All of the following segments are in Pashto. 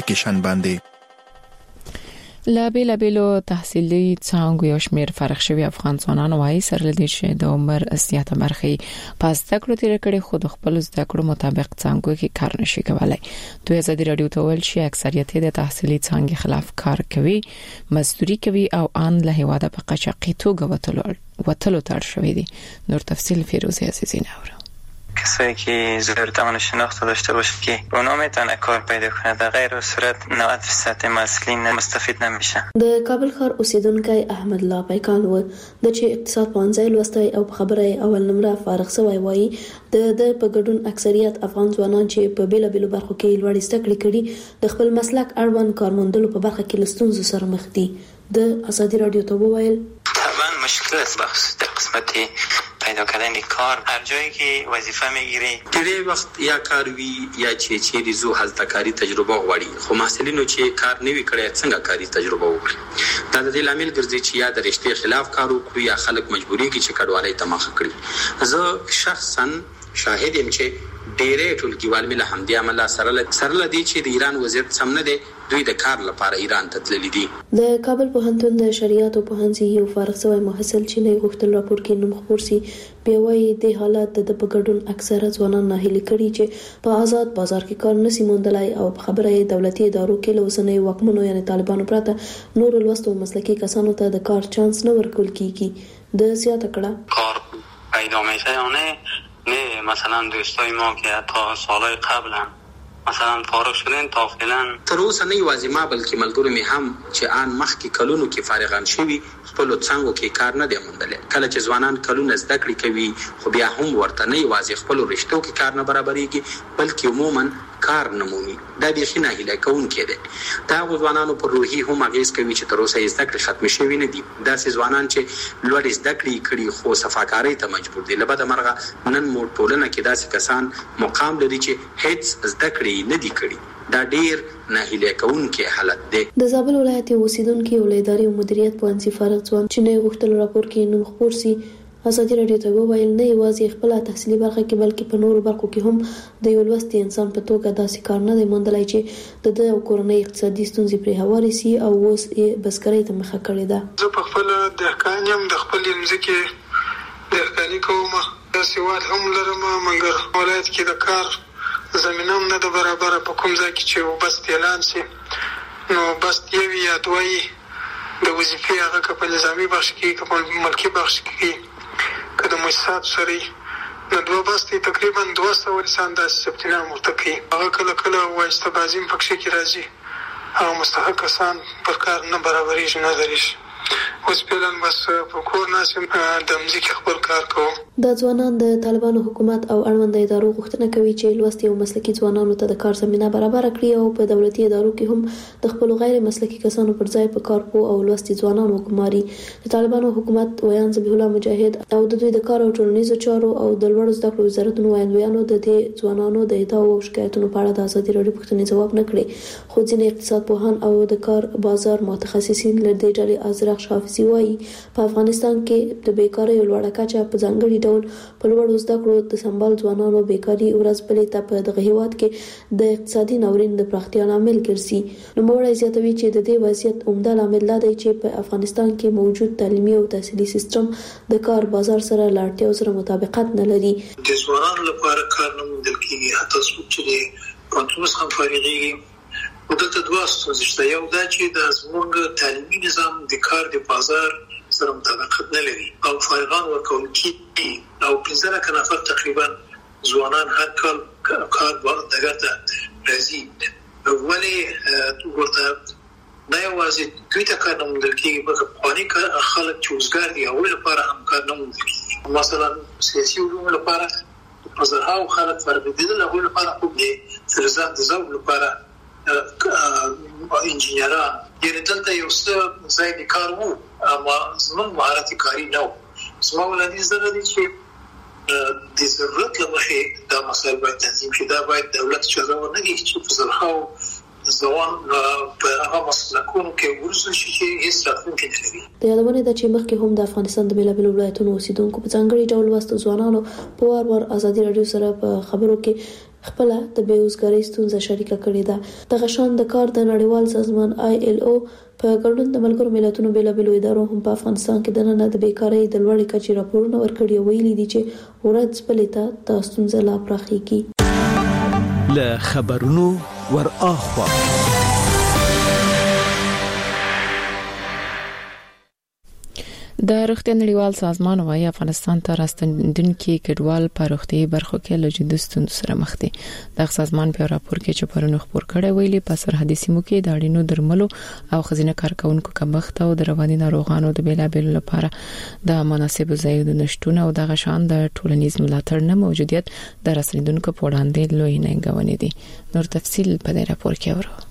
اپلیکیشن باندې. لا بیلابیلو تحصیلي څانګو یو شمېر فارغ شوي افغان ځوانان وايي سره لدې چې د عمر زیاته برخه پاس زده کړو تیر کړي خو د خپل زده کړو مطابق څانګو کې کار نشي کولای. دوی ازادي رادیو ته ویل چې اکثریت د تحصیلي څانګې خلاف کار کوي، مزدوري کوي او ان له هواده په قاچاقي توګه وتلو تر شوی دي. نور تفصیل فیروزه عزیزی نور. کسایی که ضرورت امن شناخت داشته باشه که اونا میتونه کار پیدا کنه، در غیر صورت 90% مسئولین مستفید نمیشه. د کابل ښار اوسیدونکي احمد الله پیکان و د چې اقتصاد پوهنځی لوستی او په خبره اول نمره فارغ شوی وایي د په ګډون اکثریت افغان ځوانان چې په بیلابیلو برخو کې لوړ زده کړې کړي د خپل مسلک اړوند کارموندلو په برخه کې لستونزو سره مخ دي. د ازادي رادیو ته وویل طبعا مشکل است بخصوص در قسمت پیدا کردن کار. هر جایی که وظیفه میگیری ډېر وخت یا کار وی یا چې ریزو هلته کاری تجربه غواړي، خو محصلینو چې کار نه وی کړی څنګه کاری تجربه وکړي. دا د دې لامل ګرځي چې یا د رشتې خلاف کار وکړي یا خلک مجبوري کې چې کډوالۍ ته مخه کړي. زه شخصا شاهد یم چې ډېرې ټولګیوال مله همدې عمله سره لدی چې د ایران وضعیت سم نه دی، دوی د کار لپاره ایران ته تللي دي. د کابل پوهنتون د شریعت او پوهنځي یو فارغ شوی محصل چې نه غوښتل راپور کې نوم خپور سي بیا وايي د حالت د بګډون اکثره ځوانان ناهیلي کړي چې په آزاد بازار کې کار نشي موندلای او په خبره دولتي ادارو کې لوسنۍ واکمنو یعنی طالبانو پراته نور لوستو مسلکي کسانو ته د کار چانس نه ورکول کیږي. د زیاته کړه کار پیدا میشه یا نه مثلا دوستای ما که تا سالهای قبل هم مثلا فارغ شدن تا فعلا تر اوسه نه یوازې ما بلکې ملګرو می هم چې آن مخکې کلونو کې فارغان شوي خپل څنګه کې کار نه دی موندل. کله چې ځوانان کلونه زده کړې کوي خو بیا هم ورته نه یوازې خپل رشتو کې کار نه برابرېږي بلکې عموما کار نه مومي. دا بیخي ناهیلی کوونکی دی. دا ځوانانو پر روحي هم اغېز کوي چې تر اوسه یې زده کړې ختمې شوي نه دي. داسې ځوانان چې لوړې زده کړې کړي خو صفاکارۍ ته مجبور دي. له بده مرغه نن مو ټولنه کې داسې کسان مقام لري چې هیڅ زده کړې نه دي کړي. دا ډیر ناهیلی کوونکی حالت دی. د زابل ولایت اوسیدونکي ولایداري او مدیریت پوهنځي فارغ ځوان چې نه غوښتل راپور کې نوم خپور سي ازادي رادیو ته وویل نه یوازې خپل تحصیلي برخه کې بلکې په نورو برخو کې هم د یو لوستي انسان په توګه داسې کار نه دی موندلای چې د کورنۍ اقتصادي ستونزې پرې هواري سي او اوس بسکرۍ ته مخه کړې ده. زه په خپل دهقان یم، د خپل ځمکې دهقاني کوم، سواد هم لرم، مګر ولایت کې د کار زمینه هم نه ده برابر. په کوم ځای کې چې وبست اعلان سي نو بست یوي یا دوی د وظیفې هغه که په نظامي بخش کې که په ملکي بخش کې که د مؤسسات سره نو دوه بستې تقریبا 200 انسان داسې ثبت نام ورته کوي. هغه کله کله وایسته بازي هم پکښې کې راځي، هغه مستحق کسان پر کار نه برابرېږي نه درېږي. اوس فعلا بس په کور ناست یم، د مځکې خپل کار کوم. دا ځوانان د طالبانو حکومت او اړوند ادارو غوښتنه کوي چې لوستي او مسلکي ځوانانو ته د کار زمینه برابر کړي او په دولتي ادارو کې هم د خپل غیر مسلکي کسانو پر ځای په کار پوه او لوستي ځوانانو وګماري. د طالبانو حکومت ویان ذبیح الله مجاهد او د دوی د کار او ټولنیزو چارو او د لوړو زده کړو وزارتونو ویاندویانو د دې ځوانانو د ادعاو او شکایتونو په اړه د ازادي رادیو پوښتنې ځواب نه کړي. خو ځینې اقتصاد پوهان او د کار بازار متخصصین له دې ډلې ازرق حافظي وایي په افغانستان کې د بیکارۍ لوړه کچه په ځانګړي ډول په لوړو زده کړو د سمبال ځوانانو بیکاري ورځ بلې ته په دغه هیواد کې د اقتصادي ناورین د پراختیا لامل ګرځي. نوموړی زیاتوي چې د دې وضعیت عمده لامل دا دی چې په افغانستان کې موجود تعلیمي او تحصیلي سیستم د کار بازار سره له اړتیاو سره مطابقت نه لري. د ځوانانو لپاره کار نه موندل کېږي، حتی څوک چې د پوهنتون څخه فارغېږي. دلته دوه ستونزې شته. یو دا چې د زموږ تعلیمي نظام د کار د بازار سره مطابقت نه لري او فارغان ورکول کېږي او 15 نفر تقریبا ځوانان هر کال کار ډګر ته راځي. ولې ورته نه یوازې دوی ته کار نه موندل کېږي بلکې پخواني خلک چې وزګار دي هغوی لپاره هم کار نه موندل کېږي. مثلا سیاسي علومو لپاره په زرهاو خلک فارغېدل، هغوی لپاره خوب دی. د ذوق لپاره انجینران، یعنې دلته یو څه ځای د کار وو اما زموږ مهارت کاري نه وو. زما وړاندیز دا دی چې د ضرورت له مخې دا مسایل باید تنظیم شي. دا باید دولت اجازه ورنکړي چې په زرهاو ځوان په هغه مسلکونو کې ورسول شي چې هیڅ راتلونکی نه لري. د یادونې ده چې مخکې هم د افغانستان د بېلابېلو ولایتونو اوسیدونکو په ځانګړي ډول لوستو ځوانانو په وار ازادي رادیو سره په خبرو کې خپل د بیروزګاری ستونزه شریکه کړې ده. د غشان د کار د نړیوال سازمان ILO په ګډون د ملګرو ملتونو بیلابېلو ادارو هم په افغانستان کې د نن د بیکارۍ د لوړې کچې راپورونه ورکړي، ویلي دي چې ورځ بلې ته د ستونزه لا پراخېږي. له خبرونو ور اخوا د روغتیا نړیوال سازمان وايي افغانستان ته راستنیدونکي کډوال په روغتي برخو کې له جدي ستونزو سره مخ دي. د سازمان په راپور کې چې پرونی خبر کړی ویلي په سرحدي سیمو کې د اړینو درملو او خزینه کارکونکو کمښت او د رواني ناروغانو د بیلابېلو لپاره د مناسب ځایونو نشټونه او د غشان د ټولنیز ملاتړ نه موجودیت د راستنیدونکو په وړاندې لوی ننګونې دي. نور تفصیل په دې راپور کې اورو.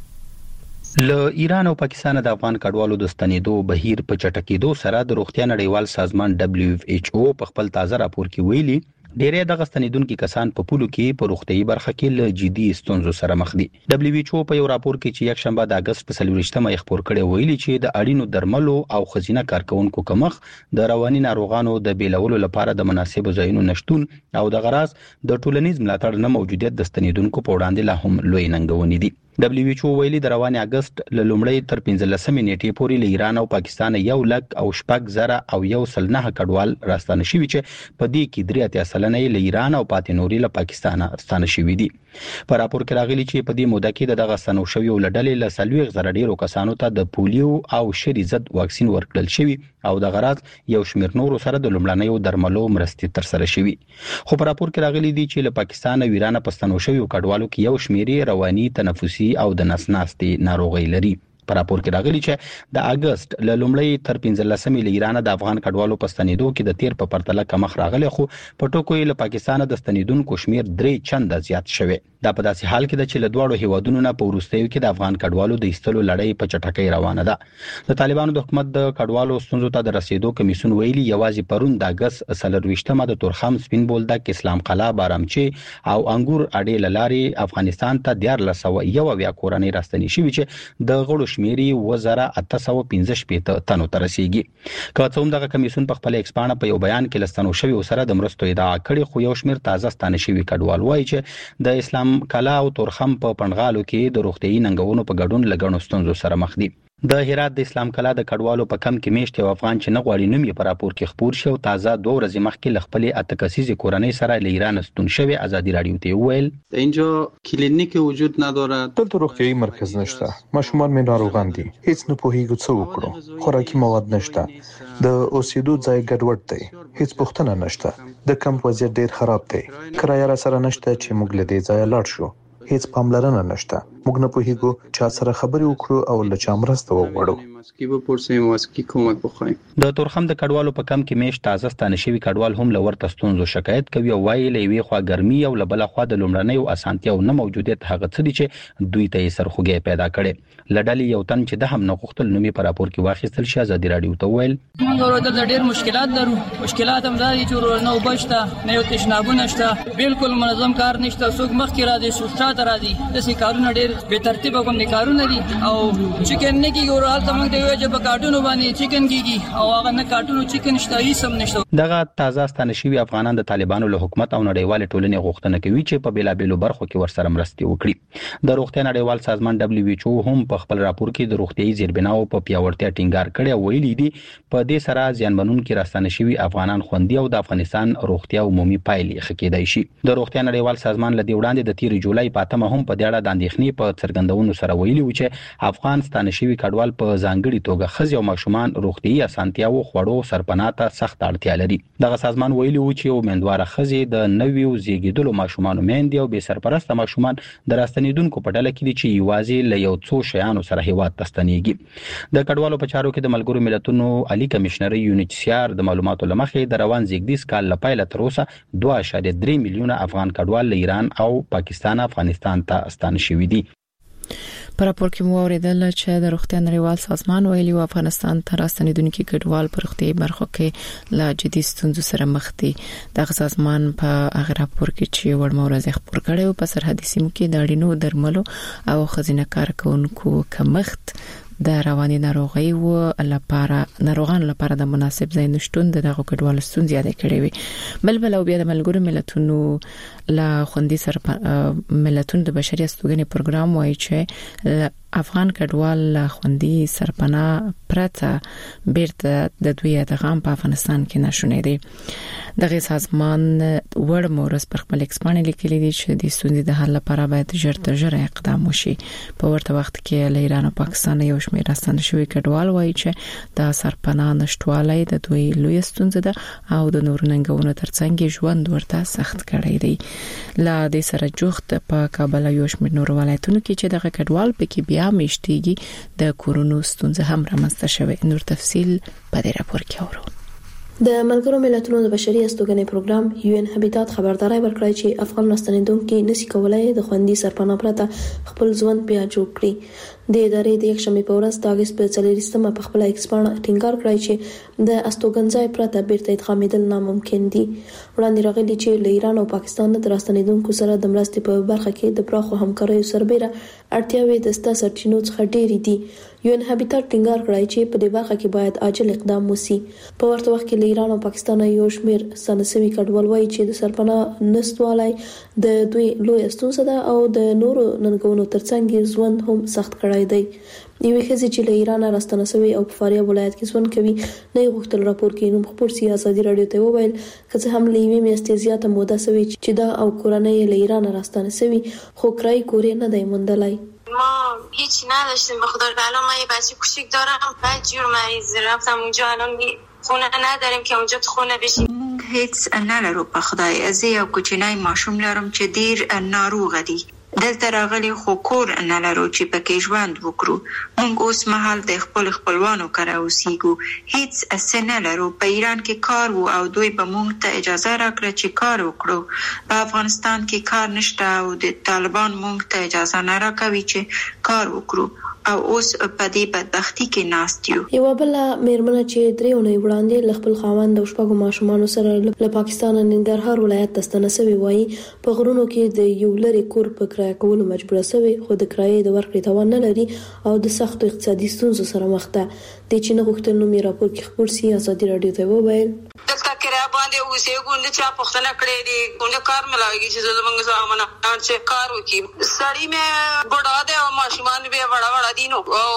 له ایران او پاکستان د افغان کډوالو د ستنېدو بهیر په چټکېدو سره د روغتیا نړیوال سازمان WHO په خپل تازه راپور کې ویلي ډېرې د غستنیدونکو کسان په پولو کې په روغتي برخه کې له جدي ستونزو سره مخ دي. WHO په یو راپور کې چې یک شنبه د اگست په 24مه خبر کړی ویلي چې د اړینو درملو او خزینه کارکونکو کمښت د رواني ناروغانو د بیلولو لپاره د مناسب ځایونو نشټون او د غراس د ټولنیز ملاتړ نه موجودیت د ستنیدونکو په وړاندې لا هم لوی ننګونې دي. WHO ویلي د روان اگست له لومړی تر 15 نیټې پورې له ایران او پاکستان 1,06,000 او 109 کډوال راستانه شوي چې په دې کې 3% له ایران او پاتې نوري له پاکستان راستانه شوي دي. په راپور کې راغلي چې په دې موده کې دغه ستنو شوی ولډلې له 40,000 ډیرو کسانو ته د پولیو او شری ضد واکسین ورکړل شوی او د غراض یو شمیر نورو سره د لومړنیو درملو مرستې تر سره شوی. خو په راپور کې راغلي دي چې له پاکستان او ایران په ستنو شوی کډوالو کې یو شمیر رواني تنفسي او د نسناستي ناروغي لري. په راپور کې راغلي چې د اگست له لومړی تر 15 له ایران د افغان کډوالو په ستنېدو کې د تیر په پرتله کمخ راغلی، خو په ټکو له پاکستان د ستنېدونکو شمیر 3 چنده زیات شوی. دا په داسې حال کې د چې له دوړو هیوادونو نه په وروستیو کې د افغان کډوالو د ایستلو لړۍ په چټکۍ روانه ده. د طالبانو د حکومت د کډوالو ستونزو ته د رسیدو کمیسیون ویلي یوازې پرون د اگست 24مه د تورخم سپین بولدک اسلام قلعه بارامچی او انګور اډې لارې افغانستان ته 1401 کورنۍ راستنې شوي چې د غړو شمیري 2815 تنو ته رسیدي. که څه هم دغه کمیسیون په خپل ایکسپانه په یو بیان کې لستنو شوی او سره د مرستو ادعا کړې، خو یو شمیر تازه ستانه شوی کډوال وایي چې د اسلام کلا او تورخم په پنډغالو کې د روغتي ننګونو په ګډون لګڼو ستونزو سره مخ دي. د هرات د اسلام کلا د کډوالو په کم کې میشت یو افغان چې نه غواړي نوم یې په راپور کې خبر شو تازه 2 ورځې مخکې ل خپل اتکسیز کورنۍ سره له ایران ستون شوی. ازادي رادیو ته ویل اینجا کلینیک وجود ندارد، دلته روغتیايي مرکز نشته، ماشومان مې ناروغان دي، هیڅ نه پوهیږو څه وکړو، خوراکي مواد نشته، د اوسېدو ځای ګډوډ دی، هیڅ پوښتنه نشته، د کمپ وضعیت ډیر خراب دی، کرایه را سره نشته چې موږ له دې ځای لاړ شو، هیڅ پاملرنه نشته، موږ نه پوهیږو چا سره خبرې وکړو او له چا مرسته وغواړو. د تورخم د کډوالو په کم کې میش تازه ستانه شوی کډوال هم لور تستونزو شکایت کوي او وایي لوي خوا ګرمي او لبل خوا د لومړنۍ او اسانتیا او نه موجودیت هغه څه دي چې دوی ته سرخوږی پیدا کړي. لډالي یو تن چې د هم نه غوښتل نومي پر راپور کې واخیستل شي. ازادي رادیو ته ویل موږ ورته د ډېر مشکلات لرو، مشکلات هم دا دي چې نو بشته نه یو تشنابونه نشته، بالکل منظم کار نشته، څوک مخکې را دي څوک شاته را دي، داسې کارونه ډېر بې ترتیبه کوم کارونه دي او چیکن نه کیږي او حالت موږ دی چې په کارټونو باندې چیکن کیږي او هغه نه کارټونو چیکن شته هیڅ هم نشته. دغه تازه ستانه شوی افغانان د طالبانو له حکومت او نړیوال ټولنې غوښتنه کوي چې په بیلابېلو برخو کې ورسره مرستې وکړي. د روغتیا نړیوال سازمان WHO هم په خپل راپور کې د روغتیايي زیربناو په پیاوړتیا ټینګار کړی او ویلي دي په دې سره ځانمنونکو راستانه شوی افغانان خوندي او د افغانستان روغتیا عمومي پایلې خکېدای شي. د روغتیا نړیوال سازمان له دې وړاندې د 13 جولای په 8مه هم په دې اړه د اندېښنې په څرګندونو سره ویلي و چې افغان ستانه شوی کډوال په ځانګړي توګه خځې او ماشومان روغتیايي اسانتیاو خوړو سرپناه ته سخت اړتیا لري. دغه سازمان ویلي و چې امیدواره خځې د نویو زیږیدلو ماشومانو میندې او بې سرپرسته ماشومان د راستنیدونکو په ډله کې دي چې یوازې له یو څو شیانو سره هیواد ته ستنېږي. د کډوالو په چارو کې د ملګرو ملتونو عالی کمشنر UNHCR د معلوماتو لمخې د روان زیږدیز کال لپاره تر اوسه 2.3 میلیونه افغان کډوال له ایران او پاکستان افغانستان ته ستانه شوي دي. په راپور کې مو اوریدل چې د روغتیا نړیوال سازمان ویلي و افغانستان ته راستنیدونکو کډوال پر روغتي برخو کې لا جدي ستونزو سره مخ دي. د سازمان په هغه راپور کې چې وړمو ورځ خبر کړي په سرحدي سیمو کې د اړینو درملو او خزینه کارکونکو کمښت د رواني ناروغي او ناروغان لپاره د مناسب ځای نشټون دغه کډوالو ستونزې یاد کړې وي. بل او بیا د ملګرو ملتونو لا خوندي سره ملتونو د بشري استوګنې پروګرام وایي چې افغان کډوال خوندي سرپناه پرته بیرته د دوی ادغام په افغانستان کې نشونه دي. دغه سازمان وړ مورس پر خپل ایکسپانې لیکلي دي چې د ستونزې د حل لپاره باید ژر اقدام وشي. په ورته وخت کې له ایران او پاکستان یو شمېر راستنه شوی کډوال وایي چې د سرپناه نشټوالۍ د دوی لوی ستونزه ده او د نورو ننګونو ترڅنګ ژوند ورته سخت کړی دی. لا د سره جوخت په کابل یو شمېر نور ولایتونو کې چې دغه کډوال پکې بیا مشتيږي د کورونو ستونزه هم رامنځته شوه. نور تفصيل په دې راپور کې اورو. د ملګرو ملتونو د بشري استوګنې پروګرام UN هابیټات خبرداري ورکړی چې افغان راستنیدونکو نشي کولای د خوندي سرپناه پرته خپل ژوند بیا جوړ کړي. د ادارې د یکشنبه په ورځ د اگست په 4 په خپل ایکسپانه ټینګار کړی چې د استوګنځای پرته بیرته ادغامېدل ناممکن دي. وړاندې راغلي چې له ایران او پاکستان د راستنیدونکو سره د مرستې په برخه کې د پراخو همکاریو سربېره اړتیاوې د ستا سرچینو څخه ډېرې دي. UN هابیټات ټینګار کړی چې په دې برخه کې باید عاجل اقدام وشي. په ورته وخت کې له ایران او پاکستان یو شمېر سنسوي کډوال وایي چې د سرپناه نشټوالۍ د دوی لوی ستونزه ده او د نورو ننګونو ترڅنګ ژوند هم سخت کړی دی. یوه ښځه چې له ایران راستنه شوې او په فاریاب ولایت کې ژوند کوي نه غوښتل راپور کې نوم خبر سي ازادي رادیو ته وویل چې هم له یوې میاشتې زیاته موده شوې چې دا او کورنۍ له ایران راستنه شوې خو کرای کورې نه دی موندلای. ما هیچ نداشتیم به خدا الان من یه بچه کوچیک دارم بعد جور مریض رفتم اونجا الان خونه نداریم که اونجا تو خونه بشیم. هیڅ نه لرو په خدای. از یو کوچنی ماشوم لرم چې ډیر ناروغ دی. دلته راغلي خو کور نه لرو چې پکې ژوند وکړو. موږ اوس مهال د خپلوانو کره اوسېږو. هیڅ څه نه لرو. په ایران کې کار وو او دوی به موږ ته اجازه راکړه چې کار وکړو. په افغانستان کې کار نشته او د طالبان موږ ته اجازه نه راکوي چې کار وکړو او اوس په دې بدبختی کې ناست یو. یو بل میرمن چې درېونی وړاندې خپل خاوند او شپږو ماشومان سره له پاکستان ننګرهار ولایت ته ستنه شوی وایي په غرونو کې د یو لری کور په کرایه کولو مجبور شوی خو د کرایې د ورکړې توان نه لري او د سخت اقتصادي ستونزو سره مخ ده. د چې نه غوښتل نو می راپور کې خبر سي ازادي رادیو ته وویل دلته کرایه باندې اوسېږو نه چا پښتنه کړې دي ګونډه کار ملاويږي چې زمونږ سامانه چې کار وکي سړی مې بډا ده او ماشومان به وړا دینو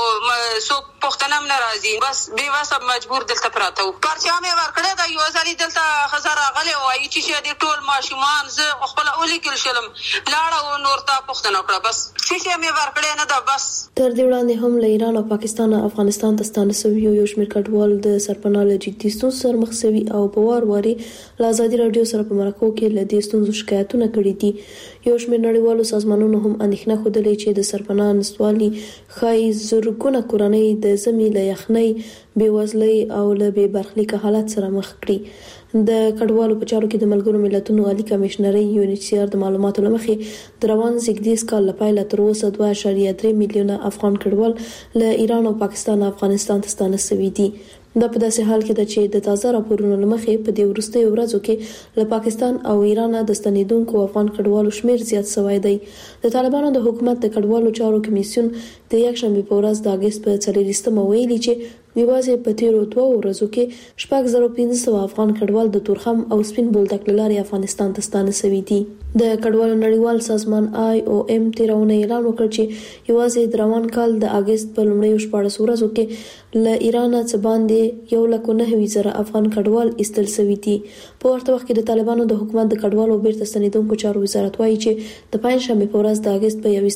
او سو پښتنه هم ناراضي بس به واسه مجبور دلته پراته و پرچا مې ورکړه دا یو ځلې دلته خزر غلې وایي چې دې ټول ماشومان زه خپل اولي کې شلم لاړه او نور ته پښتنه کړه بس چې مې ورکړه نه دا بس. تر دې وړاندې هم له ایران او پاکستان افغانستان ته ستانه شوی یو شمېر کډوال د سرپناه له جدي ستونزو سره مخ شوي او په واري له ازادي رادیو سره په مرکو کې له دې ستونزو شکایتونه کړي دي. یو شمېر نړیوالو سازمانونو هم اندېښنه خوده چې د سرپناه نشټوالي خای زرګونه کورنۍ د زمي له یخنۍ بېوزلۍ او له بې برخلیک حالت سره مخ کړي. د کډوالو په چارو کې د ملګرو ملتونو عالی کمشنري UNHCR د معلوماتو لمخې د روان زیږدیز کال لپاره تر اوسه 2.3 میلیونه افغان کډوال له ایران او پاکستان افغانستان ته ستانه شوي دي. دا په داسې حال کې ده چې د تازه راپورونو لمخې په دې وروستیو ورځو کې له پاکستان او ایران د ستنیدونکو افغان کډوالو شمیر زیات شوی دی. د طالبانو د حکومت د کډوالو چارو کمیسیون د یکشنبه په ورځ د اگست په 4 ویلي چې یوازې په تیرو 2 ورځو کې 1500 افغان کډوال د تورخم او سپین بولدک لارې افغانستان ته ستانه شوي دي. د کډوالو نړیوال سازمان IOM تیرونه اعلان وکړ چې یوازې د روان کال د اگست په لومړیو 14 ورځو کې له ایران څخه باندې 1,900 افغان کډوال ایستل شوي دي. په ورته وخت کې د طالبانو د حکومت د کډوالو بیرته ستنیدونکو چارو وزارت وایي چې د پنځشنبه په ورځ د اگست په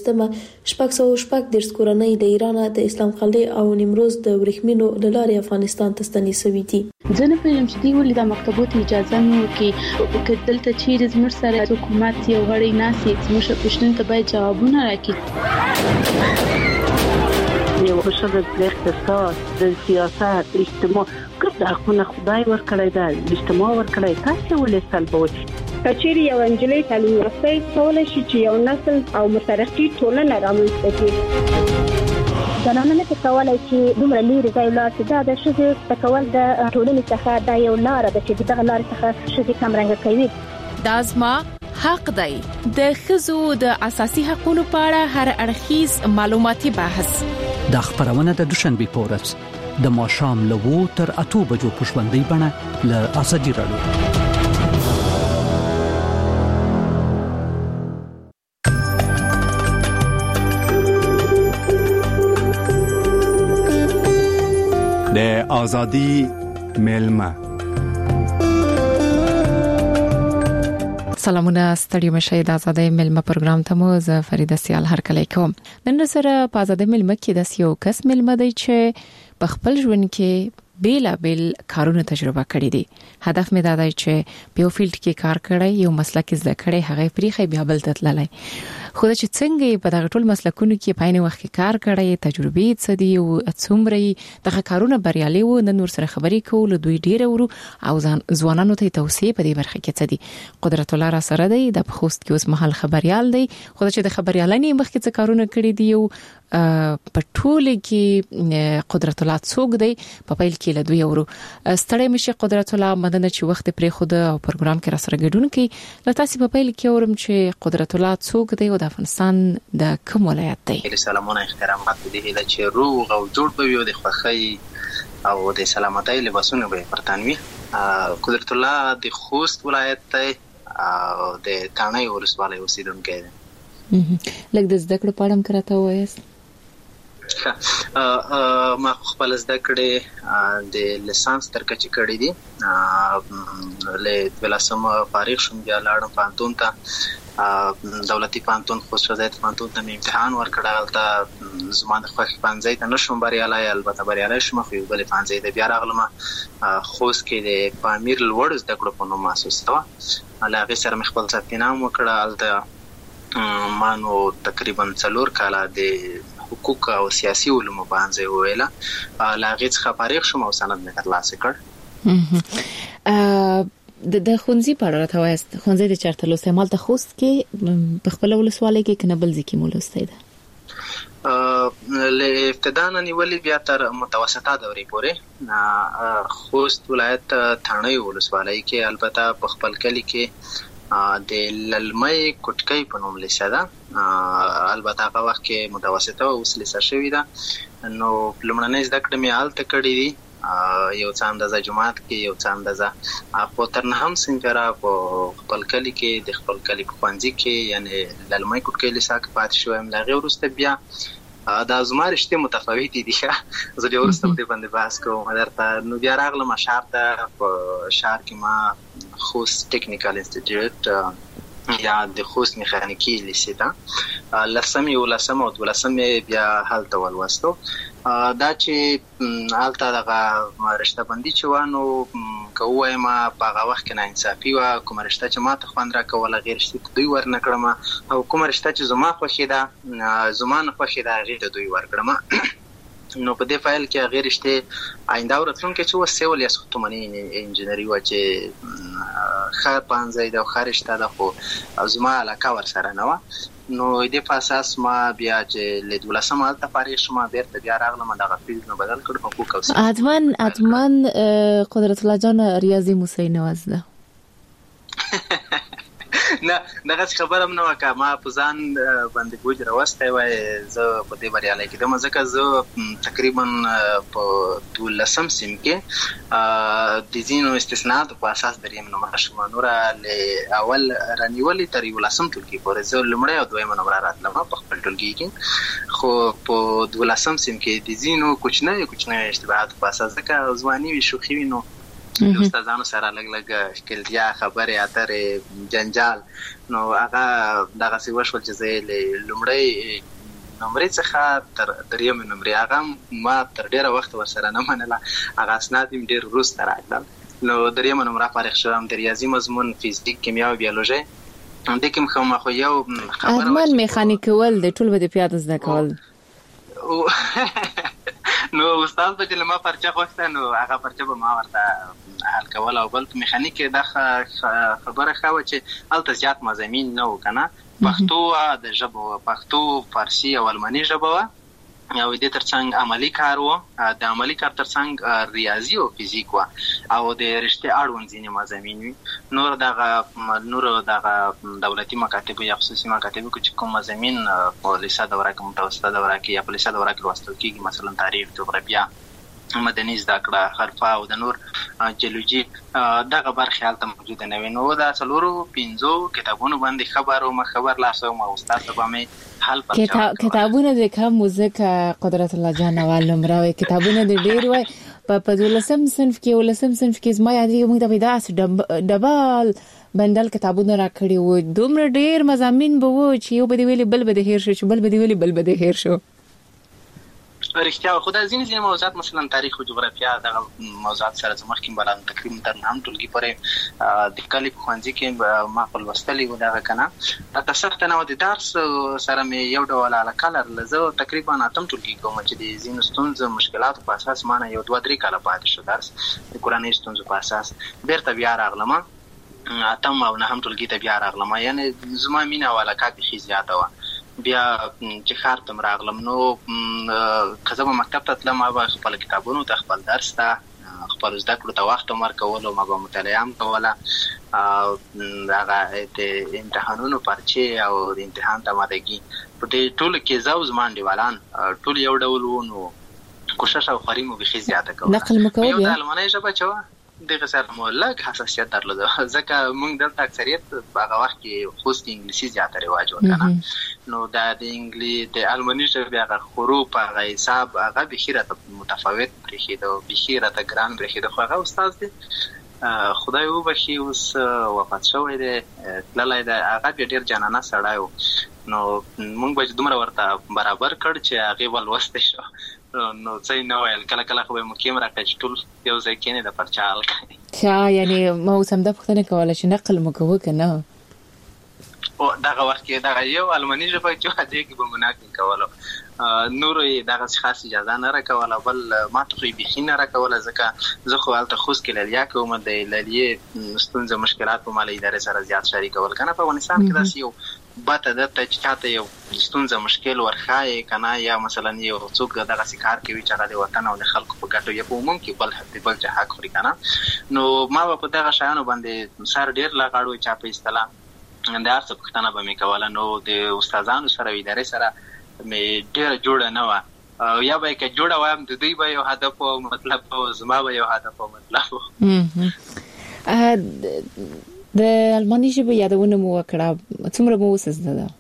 20 کورنۍ د ایران د اسلام قلعه او نیمروز د ورېښمینو لارې افغانستان ته ستنې شوي دي. ځنه په امشتي ولې د مکتبونو اجازه مو کې دلته چیرې زموږ سره حکومت یو غړی ناسي زموږ پښتون ته باید جوابونه راکړي. یو بشر د اقتصاد د سیاست اجتماع کله خو خدای ورکړی دا اجتماع ورکړی تاسو ولې سلبوي کچېری یو انجلۍ تعلیم یافته کولای شي چې یو نسل او مترقي ټولنه رامنځته کړي. زنانه نه کولای چې دومره لري ځای لاس دا د شذ تکول د ټولنې څخه دا یو لار ده چې دغه لار څخه شذ کمرنګ کوي. دازما حق دی د خزو د اساسي حقوقو په اړه هر اړخیز معلوماتي بحث دا خبرونه د دوشنبه په ورځ د ماښام له 2 تر 8 بجو په ژوندۍ بڼه له ازادي راډیو. د ازادي ملما. سلامونه ستړي مشه د ازادي ملما پروګرام ته مو زه فریده سیال هرکلی کوم. نن سره په ازادي ملما کې د یو کس ملما دی چې په خپل ژوند کې بیل کارونه تجربه کړې دي. هدف مې دا دی چې په یو فیلډ کې کار کړی، یو مسلک زده کړی، هغه پریخي بیا بل ته تللی. خو دا چې څنګه په دغه ټول مسلکونو کې په عین وخت کې کار کړی، تجربه یې څه دي او څومره دغه کارونه بریالي وو، نن ور سره خبرې کول دوی ډیره ورو او ځوانانو ته توصیه په دې برخه کې څه دي. قدرت الله را سره دی د خوست کې اوس مهال خبريال دی. خو دا چې د خبريالانې مخکې څه کارونه کړی دي او په ټول کې قدرت الله څوک دی په پیل کې له دوی ورو ستړی مشه. قدرت الله مدنه چې وخت پرې خود او پروګرام کې را سره ګډون کوي. له تاسو په پیل کې اورم چې قدرت الله څوک دی او د افغانستان د کوم ولایت دی؟ سلامونه احترامات دې له چې روغ او جوړ به وي د خوخی او د سلامتۍ لباسونه به پرتانوي. قدرت الله د خوست ولایت دی او د تانای ولسوالۍ اوسیدونکی دی. لکه د زده کړو په اړه کراته وایست؟ ما خپل زده کړې د لیسانس تر کچې کړې دي. له بلاسم فارغ شوم بیا لاړم پانتون ته، دولتي پانتون خوست وزارت پانتون ته امتحان ورکړل. تا زما د خوښ پنځه ته نشم بریالي، البته بریالي شوم. خو بل پنځه ته بیا راغلم خوست کې د پامیر لوړ زده کړو په نوم مؤسسه و. هغه سره مې خپل ثبت نام وکړل. د مانو تقریبا 4 کاله د حقوق او سیاسي علومو باندې ویله. لاغې څخه فارغ شوم او سند مې ترلاسه کړ. د خونځي په اړه راته وایست؟ خونځي د چارته لوستې مال ته خوست کې په خپل ولسوالۍ کې کنه بل ځکه مو لوستې ده؟ له ابتدا نه نیولې بیا تر متوسطه دورې پورې خوست ولایت تانای ولسوالۍ کې، البته په خپل کلی کې د للمۍ کوټکۍ په نوم لیسه ده. البته هغه وخت کې متوسطه او اوس لیسه شوې ده. نو لومړنۍ زده کړې مې هلته کړې دي، یو څه اندازه جماعت کې، یو څه اندازه په تر نهم صنف را په خپل کلی کې د خپل کلی په ښوونځي کې، یعنی للمۍ کوټکۍ لیسه کې پاتې شوم. له هغې وروسته بیا دا زما رشتې متفاوتې دي. زه بیا وروسته په دې باندې بحث کوم درته. نو بیا راغلم ښار ته. په ښار کې ما خوست ټیکنیکل انسټیټیوټ یا د خوست میخانیکي لیسې ته 10 او 12 بیا هلته ولوستو. دا چې هلته دغه رشته بندي چې وانو که ووایم په هغه وخت کې ناانصافي وه. کومه رشته چې ما ته خوند راکوله هغې رشتې ته دوی ورنه کړم، او کومه رشته چې زما خوښې ده زما نه خوښې ده هغې ته دوی ورکړم. نو په دې فایل کې هغې رشتې آینده راتلونکې چې وه سیول یا ساختماني انجینري وه چې ښه پانځی ده او ښه رشته ده، خو زما علاقه ورسره نه وه. نو دې په اساس ما بیا چې له 12 هلته فارغ شوم، بیرته بیا راغلم دغه فیلډ نه بدل کړ حقوق او اتمن قدرت الله جان ریاضي موسی نواز ده. نه دغه خبره هم نه وکړه. ما په ځان باندې بوج راوستی وای زه په دې بریالی کېدم، ځکه زه تقریبا په 12 صنف کې د ځینو استثناءاتو په اساس دریم نمره شوم. نوره له اول رانیولې تر 11 ټولګي پورې زه لومړی او دویمه نمره راتلم په خپل ټولګي کې. خو په 12 صنف کې د ځینو کوچنۍ اشتباهاتو په اساس، ځکه ځواني وي، شوخي وي، نو د استادانو سره لږ ښکلتیا، خبرې اترې، جنجال. نو هغه دغسې وشول چې زه له لومړۍ نمرې څخه تر درېیمې نمرې هغه ما تر ډېره وخته ورسره نه منله. هغه اسناد مې ډېر وروسته راتلل. نو درېیمه نمره فارغ شوم د ریاضي مضمون، فیزیک، کیمیا او بیولوژي. همدې کې خو یو خبره اتمن میخانیک کول د ټول به د پیاده زده کول. نو استاد به چې له ما پرچه غوښته نو هغه پرچه به ما ورته حل کول. او بل په میخانیک کې دا خبره ښه وه چې هلته زیات مضامین نه وو که نه. پښتو د ژبه وه، پښتو، فارسي او الماني ژبه وه، او دې ترڅنګ عملی کار وو. د عملی کار ترڅنګ ریاضي او فیزیک وه، او د رشتې اړوند ځینې مضامین وي. نور دغه دولتي مکاتب یا خصوصي مکاتب چې کوم مضامین په لیسه دوره کې متوسطه دوره کې یا په لیسه دوره کې لوستل کیږي مثلا تاریخ، جغرافیه، مدني زده کړه، حرفه او د نور جیولوژي دغه برخې هلته موجوده نه وي. نو دا څلورو 5 کتابونو باندې خبر لاسو ما استاد سبا مې حل پر کتابونه د کوم ځکه قدرت الله جان نوال نمبر کتابونه د ډیر وای په 12 صنف کې زما یادې موږ د پیداس ډبل بندل کتابونه راکړي وو، دومره ډیر مضامین به وو چې یو به دی ویلي بل به دی هیر شو، چې بل به دی ویلي بل به دی هیر شو. رښتیا خدای ځینې موضوعات مثلا تاریخ او جغرافیه دغه موضوعات سره زموږ کې بلان تقریبا تر هم ټولګي پورې د کلی په ښوونځي کې ما خپل وستلي و دغه کنه دا سخت نه و د درس سره مې یو ډول علاقه لرله. زه تقریبا اتم ټولګي کوم چې د ځینو ستونزو مشکلاتو په اساس ما نه یو 2-3 کاله پاتې شو درس د کورنۍ ستونزو په اساس. بیرته بیا راغلم اتم او نهم ټولګي ته بیا راغلم، یعنی زما مینه او علاقه بېخي زیاته وه. بیا چې ښار ته راغلم نو که زه به مکتب ته تلم ما به خپل کتابونو ته خپل درس ته خپل زده کړو ته وخت هم ورکولو، ما به مطالعه هم کوله، هغه د امتحانونو پرچې او د امتحان ته آمادګي په دې ټولو کې زه او زما انډیوالان ټول یو ډول وو. نو کوشش او خواري مو بیخي زیاته کوله. نقل مو کوئ؟ یو د المانۍ ژبه چې وه دغه سره مو لږ حساسیت درلوده ځکه موږ دلته اکثریت په هغه وخت کې خوست انګلیسي زیاته رواج و کنه. نو دا د الماني ژبې هغه حروف هغه حساب هغه بیخي راته متفاوت برېښېده، بیخي راته ګران برېښېده. خو هغه استاد دی خدای وبخي اوس وفات شوی دی تللی دی، هغه بیا ډېر جانانه سړی و. نو موږ به دومره ورته برابر کړ چې هغې به لوستی شو. نو څه نه ویل کله کله خو به مو کیم راکړه چې ټول یو ځای کېنې د پرچا حل کوي. یعنی ما اوس همدا پوښتنه کوله چې نقل مو کوه که نه؟ دغه وخت کې دغه یو الماني ژبه چې وه دې کې به مو نقل کولو، نورو یې دغسې خاص اجازه نه راکوله. بل ما ته خو یې بیخي نه راکوله ځکه زه خو هلته خوست کې للیا کوم، د للیې ستونزه مشکلات په ما له ادارې سره زیات شریکول که نه. په افغانستان کې داسې یو بته درته چې چاته یو ستونزه مشکل ورښایې که نه، یا مثلا یو څوک دغسې کار کوي چې هغه د وطن او د خلکو په ګټو یا په عموم کې بل چا حق خوري که نه، نو ما به په دغه شیانو باندې سر ډېر لغړو چاپه ایستله، د هر څه پوښتنه به مې کوله. نو د استادانو سره او ادارې سره مې ډېره جوړه نه وه، یا به یې که جوړه وایم د دوی به یو هدف او مطلب او زما به یو هدف او مطلب و. د الماني ژبې یادونه مو وکړه، څومره مو اوس زده ده؟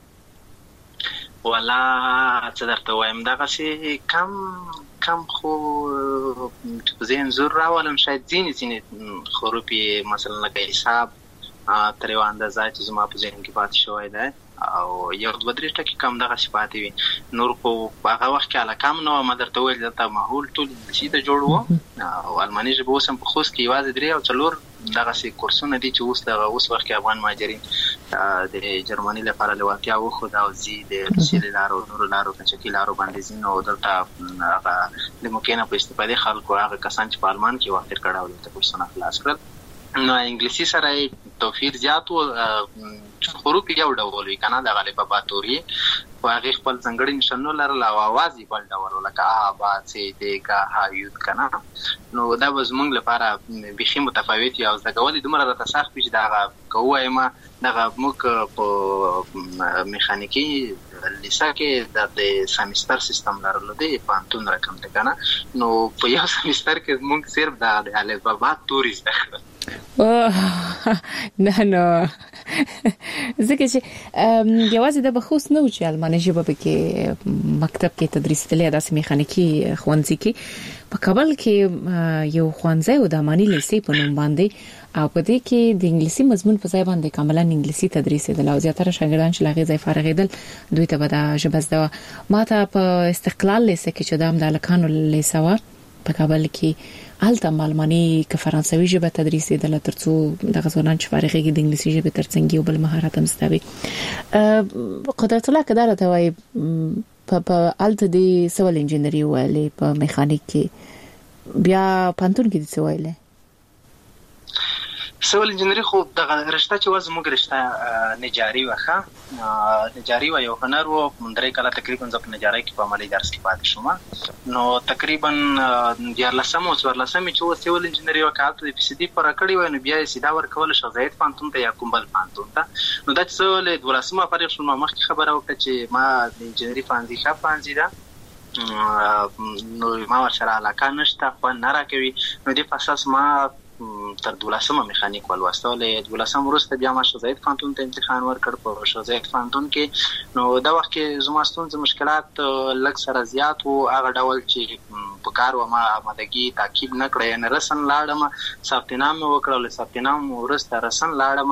والا څه درته وایم دغسې کم خو په ذهن زور راولم، شاید ځینې حروف یې مثلا لکه حساب تر یوه اندازه چې زما په ذهن کې پاتې شوی دی او یو 2-3 ټکي کم دغسې پاتې وي. نور خو په هغه وخت کې علاقه هم نه وه. ما درته وویل دلته ماحول ټول انګلیسي ته جوړ و او الماني ژبه اوس هم په خوست کې یوازې 3 او 4 دغسې کورسونه دي چې اوس وخت کې افغان مهاجرین د جرمني لپاره لېوالتیا وښوده او ځي د روسیې له لارو نورو لارو کچکي لارو باندې ځي. نو دلته هغه د موقع نه په استفادې خلکو هغه کسان چې په المان کې وخت تېر کړی او دلته کورسونه خلاص کړل. نو انګلیسي سره یې توفیر زیات و، حروف یو ډول وي که نه، دغه الفبا توري خو هغې خپل ځانګړي نښانونه لرل او اواز یې بل ډول و لکه ا با څ د ګ ه یود که نه. نو دا به زموږ لپاره بیخي متفاوت وي او زده کول یې دومره راته سخت وي چې دغه که ووایم دغه موږ په میخانیکي لیسه کې د سمیستر سیستم لرلو دی پوهنتون رقم دی که نه. نو په یو سمیستر کې موږ صرف د الفبا توري زده کړل. نه ځکه چې یوازې د بخوست نه و چې الماني ژبه پکې مکتب کې تدریس تللی، داسې میخانیکي ښوونځي کې په کابل کې یو ښوونځی و د اماني لیسې په نوم باندې او په دې کې د انګلیسي مضمون په ځای باندې کاملا انګلیسي تدریسېدل او زیاتره شاګردان چې له هغې ځای فارغېدل دوی ته به دا ژبه زده وه. ما ته په استقلال لیسه کې چې دا هم د هلکانو لیسه وه په کابل کې، هلته هم الماني که فرانسوي ژبه تدریسېدله تر څو دغه ځوانان چې فارغېږي د انګلیسي ژبې تر څنګ یو بل مهارت هم زده وي. قدرت الله که دا راته وایي په هلته دې څه ول انجینري وویلې په میخانیک کې، بیا پوهنتون کې دې څه ویلې؟ سیول انجینری خو دغه رشته چې و زموږ رشته نجاري وخه نجاري و یو هنر و درې کاله تقریبا زه په نجارۍ کې په عملي درس کې پاتې شوم نو تقریبا 14 او 14 چې و سیول انجینری وکړه د پی سي ډي پر کړی و نو بیا یې سیده ورکول شو زید پانتون ته یا کومبل پانتون ته نو دا چې سیول 12 فارغ شوم مخکې خبره وکړه چې ما د انجینری فانزي ده نو ما ورسره علاقه نشته خو نه راکوي نو د اساس ما تر 12 میخانیک ولوستل 12 وروسته بیا ما شوزایت فانتون ته امتحان ورکړ په شوزایت فانتون کې نو دا وخت کې زما ستونزې مشکلات لږ سره زیات وو هغه ډول چې په کار و ما آمادګي تعقیب نه کړې نه رسن لاړم ثبتنام وکړل ثبتنام ورسته رسن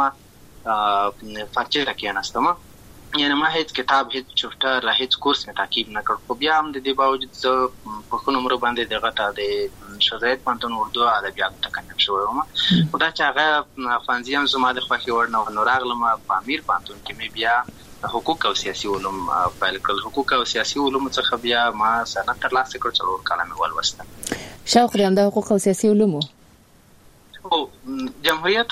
لاړم فارچه راکېناستم یعنی ما هیڅ کتاب هیڅ چپټر هیڅ کورس نه تعقیب نه کړ خو بیا هم د دې باوجود زه په کوم عمر باندې دغه ته د شوزایت پانتون اردو ادبیات ته کنم شو ما خدا چې هغه فانزیم زما د خوښي ورنه نو راغلم په امیر پانتون کې مې بیا حقوق او سیاسي علوم پیل کړل حقوق او سیاسي علوم څخه بیا ما سند ترلاسه کړ څلور کاله مې ولوسته شوق لرم د حقوق او سیاسي علوم او جمهوریت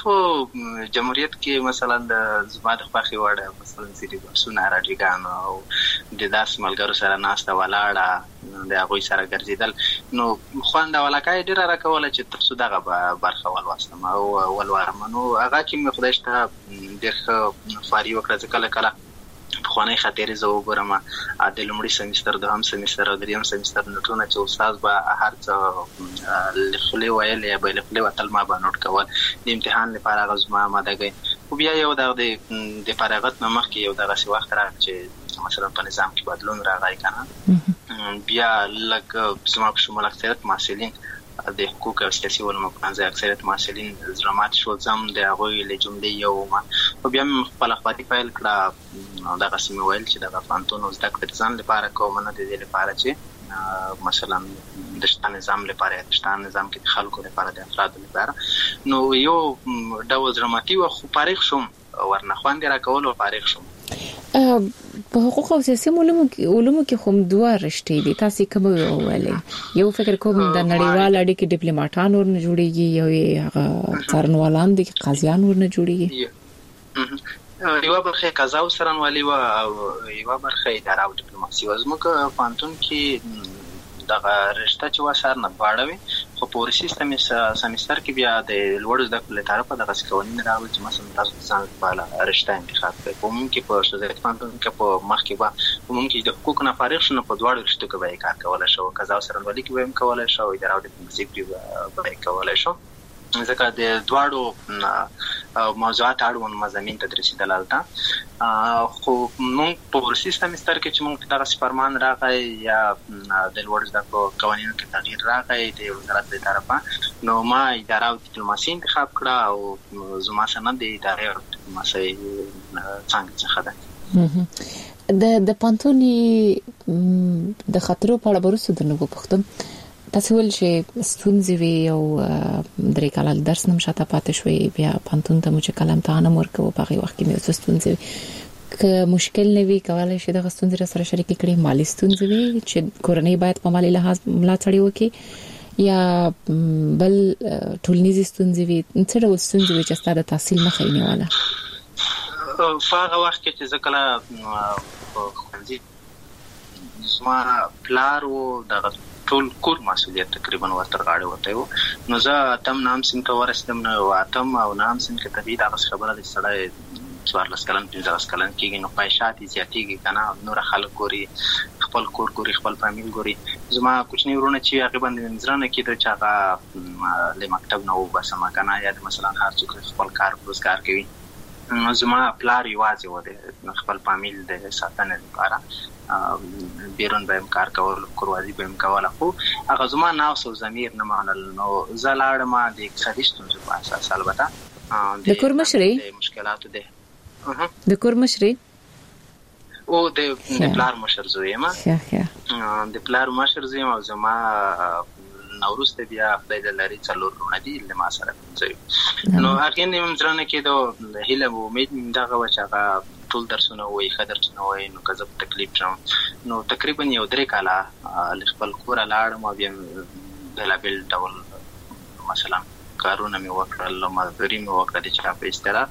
کې مثلا د زما د خوښي وړ مثلا سری بحثونه راډیګان او د داس ملګرو سره ناسته ولاړه د هغوی سره ګرځیدل نو خوند ولاکای ډیره راکوله چې تاسو دغه برخه ولوستم او ولوارم نو هغه چې مې خدای شته ډېر فاری وکړه کله کله خواني خاطرې زه وګورم د لومړي سمستر د هم سمستر او دریم سمستر نوټونه چې استاد به هر څه لخلې ویل یا به لخلې وتل ما به نوٹ کول د امتحان لپاره غوښمه ماده خو بیا یو د فارغت نه مخکې یو دغه وخت راغی چې مثلا په نظام کې بدلون راغی کنه بیا لکه زما په شمول اکثریت محصلین د حقوق او سیاسي علومو په منځ اکثریت محصلین زرمات شو زم د هغوی له جملې یو ما او بیا خپل خپل فایل کړه دغه سیمه ویل چې دغه فانتون زده کړې ځان لپاره کوم نه د دې لپاره چې مثلا د شتان نظام لپاره د شتان نظام کې د خلکو لپاره د افراد لپاره نو یو ډول دراماتي او خو فارغ شوم ورنه خواندې راکول او فارغ شوم په حقوق او سیاسي علومو کې هم دوه رشتې دي تاسو کوم ویلې یو فکر کوم د نړیوال اړیکې ډیپلوماټان ورنه جوړیږي یو هغه څارنوالان دي قاضیان ورنه جوړیږي یو برخه قضا او څارنوالي او یو برخه اداره او ډیپلوماسي وزموږ پانتون کې دغه رشته چې وسار نه باړوي خو په سیستم سمستر کې بیا د لوړ زده کړو لپاره په دغه قوانین راوړل چې مثلا تاسو ځان په رشته انتخاب کړئ په موږ کې په شوزایت پانتون کې په مخ کې به موږ کې د حقوق نه فارغ شونه په دواړو رشتو کې به کار کولای شو قضا او څارنوالي کې به هم کولای شو اداره او ډیپلوماسي کې به کولای شو ځکه د دواړو موضوعات اړوند مضامین تدریسي دلالته خو موږ په سیستم سمستر کې چې موږ دغه فرمان راغی یا د لوړ زده کړو قوانینو کې تغییر راغی د وزارت له طرفه نو ما اداره او ډیپلوماسي انتخاب کړه او زما سند د اداره او ډیپلوماسي څنګه ده د پانتوني د خطرو په اړه ورسره د نوو پختم تاسو ول چې ستونزې وي او درې کاله درس نم شاته پاتې شوي بیا پانتون ته مو چې کلم ته نه مرکو په هغه وخت کې مې ستونزې که مشکل نه وي کولای شي د ستونزې سره شریک کړي مالی ستونزې وي چې کورنۍ باید په مالی لحاظ ملاتړ وکړي یا بل ټولنیزې ستونزې وي څه ډول ستونزې وي چې ستاسو تحصیل مخه یې نیوله په هغه وخت کې چې ځکه ښوونځي زما پلار و دغه ټول کور مسؤلیت تقریبا ورته غاړه وته و نو زه تم نام سیم ته ورسېدم نو اتم او نام سیم کې طبيعي دا خبره د سړی 14 کلن 15 کلن کېږي نو پایشات زیاتېږي کنه نور خلک ګوري خپل کور ګوري خپل فامیل ګوري زما کوچنی ورونه چې هغه باندې نظرانه کېده چې هغه له مکتب نه وباسم کنه یا مثلا هر څوک خپل کار روزګار کوي زما پلار یوازې و د خپل فامیل د ساتنې لپاره بیرون به کار کول کوروازی به کول خو هغه زما ناو سو ضمیر نه مانل نو زلاړه ما د اقتصادي ستونزو په اساس البته د کور مشري مشکلات ده د کور مشري او د پلار مشر زوی ما د پلار مشر زوی ما زما نوروز ته بیا خدای د لري څلور رونه دي له ما سره کوي نو هغه نیم ځرانه کې د هیله او امید دغه وچاغه ټول درسونه وای خدرتونه وای نو کزه تکلیف شم نو تقریبا یو درې کاله خپل کور لاړم بیا بل ډول مثلا کارونه مې وکړل، مزدوري مې وکړه د چا په اصطلاح.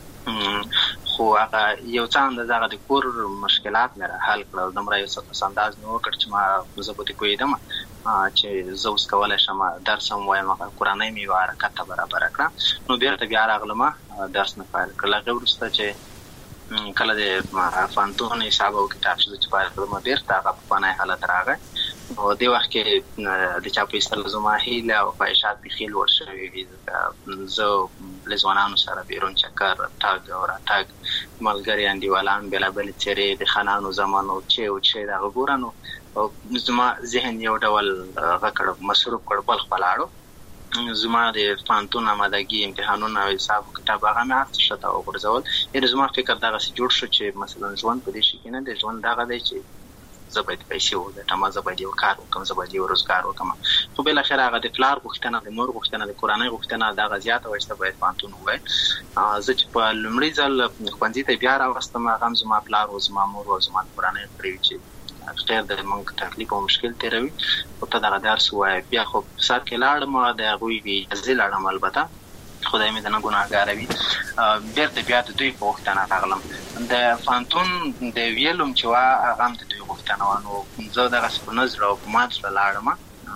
خو هغه یو څه اندازه هغه د کور مشکلات مې حل کړل. دومره یو څه انداز مې وکړ چې زه به پوهېدم چې زه اوس کولی شم درس هم وایم. هغه کورنۍ مې یوه حرکت ته برابره کړه. نو بېرته بیا راغلم درس مې پیل کړل. هغې وروسته چې کله د پوهنتون حساب او کتاب چې پیل کړم بېرته هغه پخوانی حالت راغی. او دې وخت کې د چا په اصطلاح زما هیله او خواهشات بیخي لوړ شوي وي. زه له ځوانانو سره بیرون چکر تګ او راتګ، ملګري انډیوالان، بېلابېلې څېرې د خانانو زمانو چې دغه ګوره. نو زما ذهن یو ډول هغه کړ مصروف کړ بل خپل اړو. زما د پوهنتون آمادګي امتحانونه او حساب کتاب هغه مې هر څه شته وغورځول. یعنې زما فکر دغسې جوړ شو چې مثلا ژوند په دې شي کې نه دی. ژوند دغه دی چې زه باید پیسې وګټم، زه باید یو کار وکړم، زه باید یو روزګار وکړم. خو بالاخره هغه د پلار غوښتنه، د مور غوښتنه، د کورنۍ غوښتنه دغه زیاته وه چې ته باید پوهنتون ووایې. زه چې په لومړي ځل ښوونځي ته بیا راوستم، هغه هم زما پلار و، زما مور و، زما کورنۍ کړې وي چې خیر د موږ تکلیف او مشکل تېروي، خو ته دغه درس ووایه. بیا خو سر کې لاړم، د هغوی اجازې لاړم، البته خدای مې د نه ګناهګاره وي. بېرته بیا د دوی په غوښتنه راغلم. د پوهنتون د ویلوم چې وه هغه هم د دوی غوښتنه وه. نو زه دغسې په نه زړه او په مات زړه لاړم،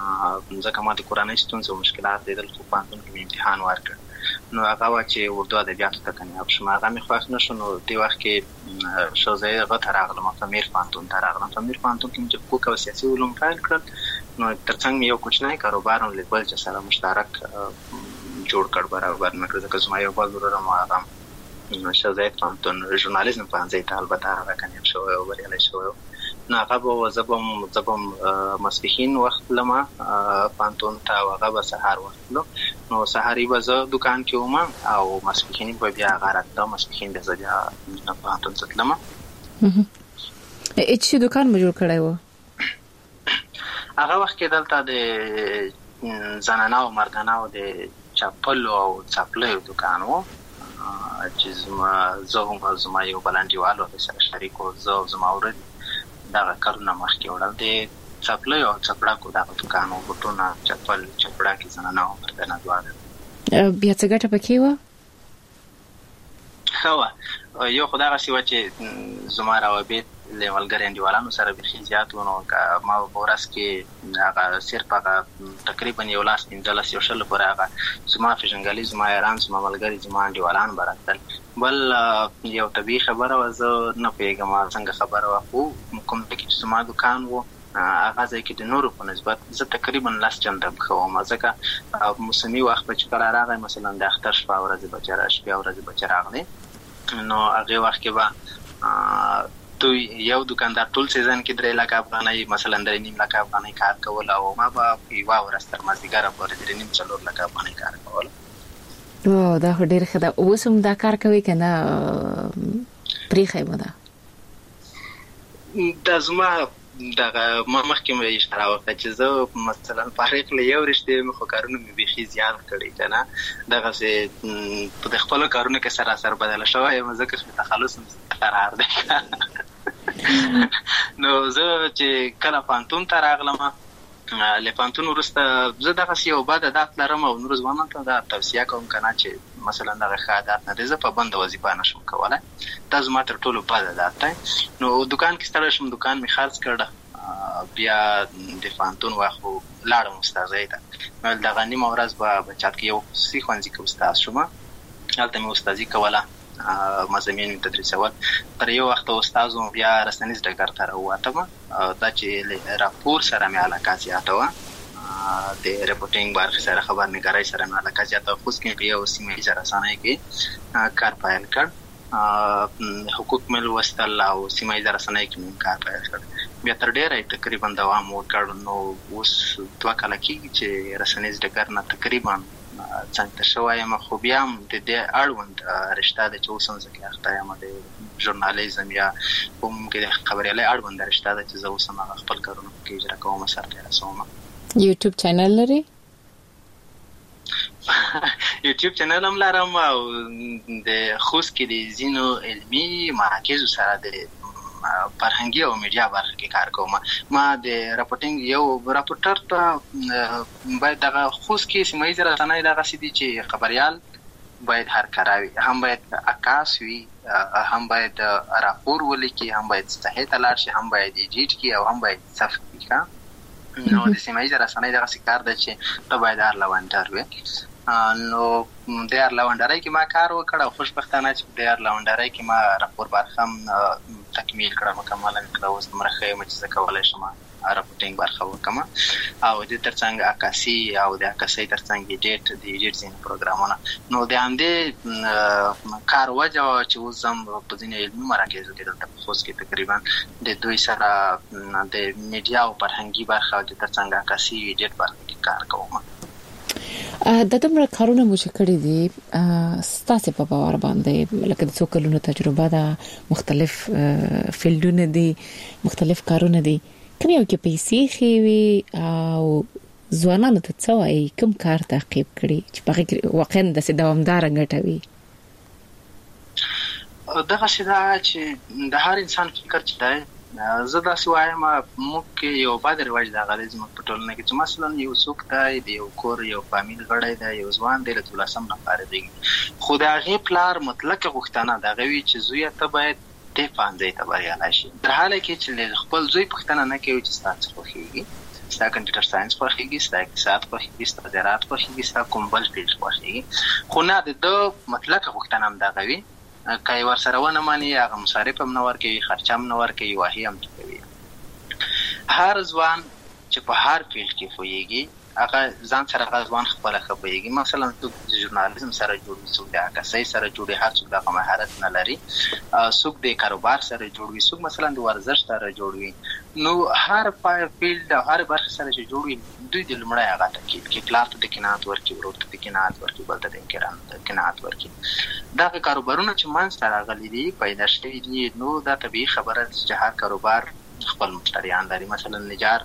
ځکه ما د کورنۍ ستونزې او مشکلات لیدل. خو پوهنتون کې مې امتحان ورکړ. نو هغه وه چې اردو ادبیاتو ته کامیاب شم. هغه مې خوښ نه شو. نو دې وخت کې ښوونځی هغه ته راغلم، فمیر پوهنتون ته راغلم. فمیر پوهنتون کې مې چې حقوق او سیاسي علوم پیل کړل. نو تر څنګ مې یو کوچنی کاروبار هم لیدل چې سره مشترک جوړ کړ، برابر مې کړ. ځکه زما یو بل ورور هم هغه ښوونځی پوهنتون ژورنالیزم پوهنځی ته البته هغه کامیاب شوی او بریالی شوی. نو هغه به زه به ماسپښین وخت تلم پوهنتون ته، او هغه به سهار وخت تلو. نو سهاري به زه دوکان کې وم او ماسپښیني به بیا هغه راتله. ماسپښین به زه بیا پوهنتون ته تلم. څه دوکان مو جوړ کړی و؟ هغه وخت کې دلته د زنانه او مردانه او د چپلو او څپلیو دوکان و چې زه هم زما یو بل انډیوال و سره شریک و. زه او زما ورور دغه کارونه مخکې وړل. د څپلیو او څپړاکو دغه دوکان و، بوټونه، چپل، چپړاکې، زنانه او مردانه دواړه. بیا څه ګټه پکې وه؟ ښه وه. یو خو دغسې وه چې زما روابط له ملګري انډیوالانو سره بیخي زیات و. نو ما په ورځ کې هغه صرف هغه تقریبا 15-16 پورې هغه زما پېژنګلي، زما یاران، زما ملګري، زما انډیوالان به راتلل. بل یو طبیعي خبره وه، زه نه پوهېږم څنګه خبره وه، خو کوم ځای کې چې زما دوکان و هغه ځای کې د نورو په نسبت زه تقریبا 10 چنده ښه وم. ځکه موسمي وخت به چې کله راغی، مثلا د اختر شپه ورځې به چې شپې ورځې به چې راغلی، نو هغې وخت کې به دوی یو دکاندار ټول سیزن کې 3 لک افغانۍ، مثلا 3.5 لک افغانۍ کار کول، او ما به یوه ورځ تر مازدیګره پورې 3.5-4 لک افغانۍ کار کول. دا خو ډېر ښه ده. اوس هم دا کار کوي که نه پرېښی مو ده؟ دا زما دغه ما مخکې مې اشاره وکړه چې زه مثلا فارغ له یو رشتې مې خو کارونه مې بیخي زیات کړي که نه، دغسې په د خپلو کارونو کې سراسر بدله شوی یم، ځکه چې تخلص مې قرار دی. نو زه چې کله پوهنتون ته راغلم، له پوهنتون وروسته زه دغسې یو بد عادت لرم او نورو ځوانانو ته دا توصیه کوم که نه چې مثلا دغه ښه عادت نه دی، زه پابنده وظیفه نشم کولی. دا زما تر ټولو بد عادت دی. نو دوکان کې ستړی شم، دوکان مې خرڅ کړ، بیا د پوهنتون وخت لاړم استاذۍ ته. دغه نیمه ورځ به چات کې یو خصوصي ښوونځي کې استاذ شوم، هلته مې استاذي کوله، مضامین مې تدریسول. تر یو وخته استاذ وم، بیا رسنیز ډګر ته راووتم. دا چې راپور سره مې علاقه زیاته وه، د ریپورټینګ برخې سره، خبرنګارۍ سره مې علاقه زیاته وه. خصوص کې په یو سیمه ییزه رسنۍ کې کار پیل کړ، حقوق مې لوستل او سیمه ییزه رسنۍ کې مې کار پیل کړ. بیا تر ډېره تقریبا دوام وکړ. نو اوس 2 کاله کېږي چې رسنیز ډګر نه تقریبا څنګ ته شوی یم، خو بیا هم د دې اړوند رشته ده چې اوس هم زه کې اخته یم، د ژورنالیزم یا کوم کې د خبریالۍ اړوند رشته ده چې زه اوس هم هغه خپل کارونه پکې اجرا کوم، سرته یې رسوم. یوټیوب چینل لري؟ یوټیوب چینل هم لرم او د خوست کې د ځینو علمي مراکزو سره د فرهنګي او میډیا برخه کې کار کوم. ما د راپورټینګ یو راپورټر ته باید دغه خوست کې سیمایي رسنۍ دغه سدي چې خبريال باید هر کراوي، هم باید عکاس وي، هم باید راپور ولیکي، هم باید صحه تلار شي، هم باید ایډیټ کی او هم باید صف کی. نو د سیمایي رسنۍ دغه کار د چې ته باید هر لوندر وي. نو د هر لوندرای کې ما کار وکړ او خوشبختانه چې د هر لوندرای کې ما راپور برخه تکمیل کړم، مکمل کړم. اوس مرخه مې چې کولای شم راپورټینګ برخه وکم او د ترڅنګ عکاسي او د عکاسي ترڅنګ ایډیټ زین پروګرامونه. نو د همدې کار وجه چې وزم په ځینې علمي مراکزو کې دلته په خوست کې تقریبا د دوی سره د میډیا او فرهنګي برخه د ترڅنګ عکاسي ایډیټ برخه کې کار کوم. د دومره کارونه مو چې کړی دي ستاسو په باور باندې لکه د څو کلونو تجربه ده، مختلف فیلډونه دي، مختلف کارونه دي، کوم یو کې پیسې خوي او ځوانانو ته څه وایي کوم کار تعقیب کړي چې په واقعا د دوامدار غټوي؟ دغه شدا چې د هر انسان فکر چې دی زه داسې وایم موږ کې یو بد رواج د غلیظ موږ په ټولنه کې چې مثلا یو څوک دی د یو کور یو فامیل غړی دی، یو ځوان دی له 13 نه فارغېږي، خو د هغې پلار مطلقه غوښتنه دغه وي چې زویه ته باید دې پوهنځي ته بریالی شي، تر حاله کې چې خپل زوی پوښتنه نه کوي چې ستا څه خوښېږي، ستا کمپیوټر ساینس خوښېږي، ستا اقتصاد خوښېږي، ستا زراعت خوښېږي، ستا کوم بل فیلډ خوښېږي. خو نه د ده مطلقه غوښتنه هم دغه وي که یې ورسره ونه مني هغه مصارف هم نه ورکوي، خرچه هم نه ورکوي، واهي هم نه کوي. هر ځوان چې په هر فیلډ کې پوهېږي هغه ځان سره هغه ځوان خپله ښه پوهېږي. مثلا څوک د ژورنالیزم سره جوړ وي، څوک د عکاسۍ سره جوړ وي، هر څوک دغه مهارت نه لري، څوک د کاروبار سره جوړ وي، څوک مثلا د ورزش سره جوړ وي. نو هر فیلډ او هر برخه سره چې جوړ وي دوی د لومړی هغه تاکید کوي، پلار ته د قناعت ورکړي، ورور ته د قناعت ورکړي، بل ته د قناعت ورکړي. دغه کاروبارونه چې منځته راغلي دي پیدا شوي دي، نو دا طبیعي خبره ده چې هر کاروبار خپل مشتریان لري. مثلا نجار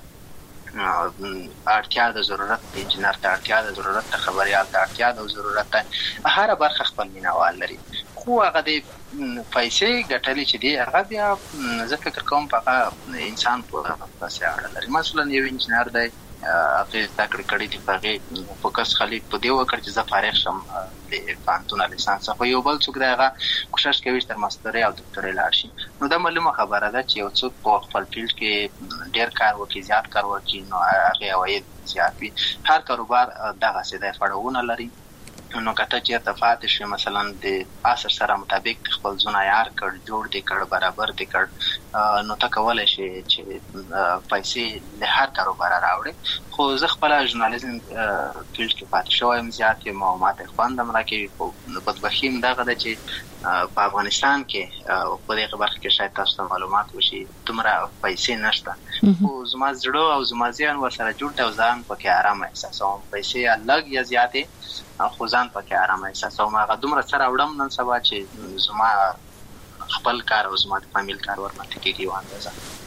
اړتیا د ضرورت د انجینر ته اړتیا د ضرورت د خبریال ته اړتیا د ضرورت ته هر برخه خپل مینوال لري. خو هغه د پیسې ګټلې چې دی هغه بیا زه فکر کوم په هغه انسان پورې اړه لري. مثلا یو انجینر دی هغه زده کړې کړې دي، په هغې فوکس خالي په دې وکړ چې زه فارغ شم د پوهنتون لیسانس څخه. یو بل څوک دی هغه کوشش کوي چې تر ماسترۍ او دکتورۍ لاړ شي. نو دا معلومه خبره ده چې یو څوک په خپل فیلډ کې ډېر کار وکړي، زیات کار وکړي، نو هغې عواید زیات وي. هر کاروبار دغسې دی، پړاوونه لري. نو که ته چېرته پاتې شوې مثلا د عصر سره مطابق خپل ځون عیار کړ، جوړ دې کړ، برابر دې کړ، نو ته کولی شې چې پیسې له هر کاروباره راوړې. خو زه خپله ژورنالیزم فیلډ کې پاتې شوی یم، زیات یم او ماته خوند هم راکوي. خو بدبختي هم دغه ده چې په افغانستان کې په دغه برخه کې شاید تاسو ته معلومات وشي دومره پیسې نشته. خو زما زړه او زما ذهن ورسره جوړ دی او ځان پکې ارامه احساسوم. پیسې یا لږ یا زیاتې خو ځان پکې ارامه احساسوم. هغه دومره څه راوړم نن سبا چې زما خپل کار او زما د فامیل کار ورمته کېږي یوه اندازه.